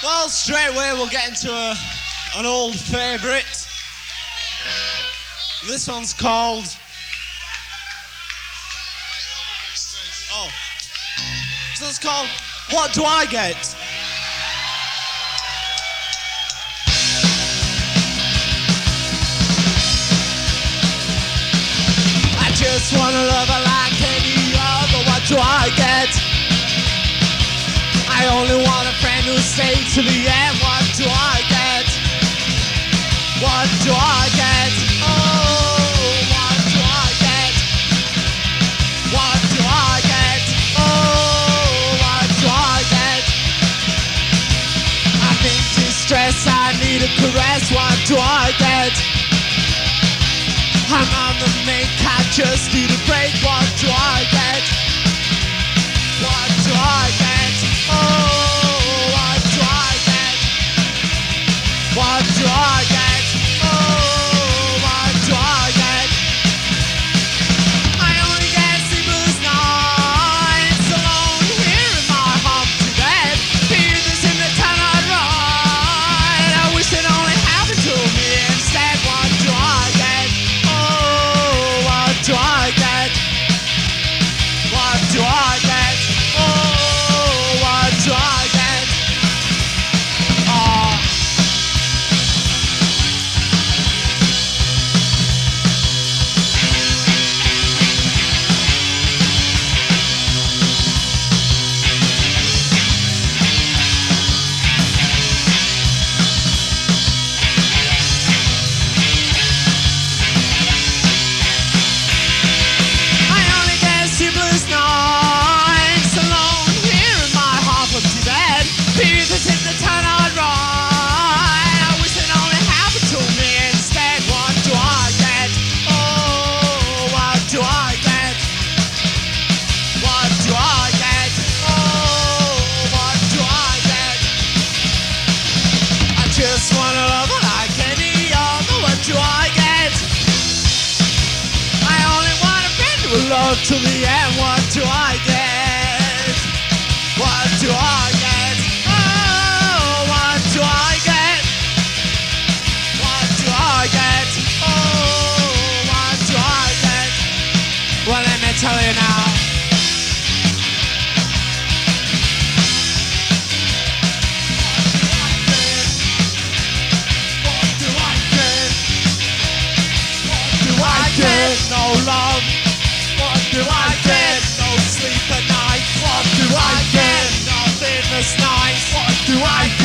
Well, straight away we'll get into an old favourite. This one's called... Oh. This one's called What Do I Get? I just wanna love her like any other. What do I get? I only want a friend who'll stay to the end. What do I get? What do I get? Oh, what do I get? What do I get? Oh, what do I get? I'm in distress, I need a caress. What do I get? I'm on the make, I just need a break. What do I get? What do I get? Oh, what do I get? What do I get? Oh, what do I get? I only get sleepless nights alone here in my empty bed. Fears in the town I'd ride. I wish it only happened to me instead. What do I get? Oh, what do I get? What do I get? Oh, what do I get? Oh. I only get sleepless nights alone here in my half-empty bed. Fear that's in the town I'd ride. I wish it only happened to me instead. What do I get? Oh, what do I get? What do I get? Oh, what do I get? I just wanna love her like any other. What do I get? I only want a friend who will love to the end. What do I get? What do I get? Oh, what do I get? What do I get? Oh, what do I get? Well, let me tell you now. What do I get? What do I get? No love. What do I get? No sleep at night. What do I get? Nothing that's nice. What do I get?